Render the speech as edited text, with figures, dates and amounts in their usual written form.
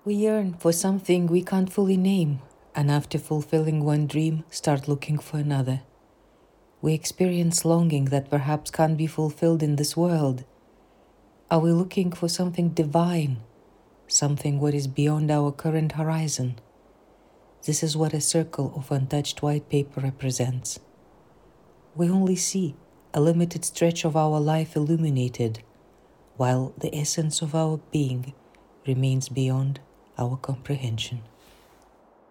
We yearn for something we can't fully name, and after fulfilling one dream, start looking for another. We experience longing that perhaps can't be fulfilled in this world. Are we looking for something divine, something what is beyond our current horizon? This is what a circle of untouched white paper represents. We only see a limited stretch of our life illuminated, while the essence of our being remains beyond our comprehension.